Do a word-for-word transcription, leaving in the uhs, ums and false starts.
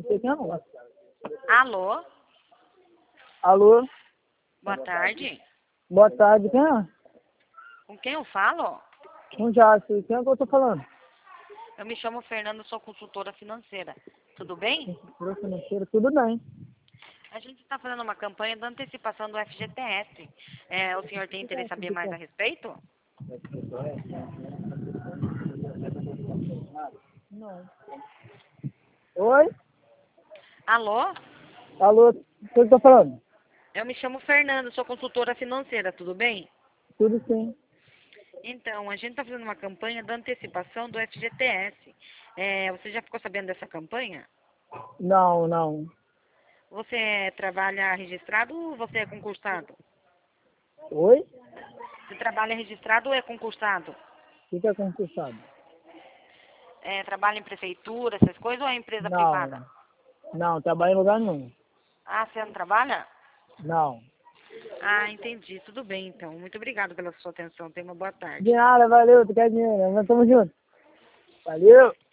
Você quer não? Alô? Alô? Boa tarde. Boa tarde, quem é? Com quem eu falo? Um Jácio, quem é que eu tô falando? Eu me chamo Fernanda, sou consultora financeira. Tudo bem? Pro financeiro, tudo bem. A gente está fazendo uma campanha de antecipação do F G T S. É, o senhor tem interesse em saber mais a respeito? Não. Oi? Alô? Alô, quem que tá falando? Eu me chamo Fernanda, sou consultora financeira. Tudo bem? Tudo sim. Então, a gente está fazendo uma campanha de antecipação do F G T S. É, você já ficou sabendo dessa campanha? Não, não. Você trabalha registrado ou você é concursado? Oi? Você trabalha registrado ou é concursado? O que que é concursado? É, trabalha em prefeitura, essas coisas, ou é empresa privada? Não. Não, trabalho em lugar nenhum. Ah, você não trabalha? Não. Ah, entendi. Tudo bem, então. Muito obrigado pela sua atenção. Tenha uma boa tarde. De nada, valeu, tu quer dinheiro, nós estamos juntos. Valeu!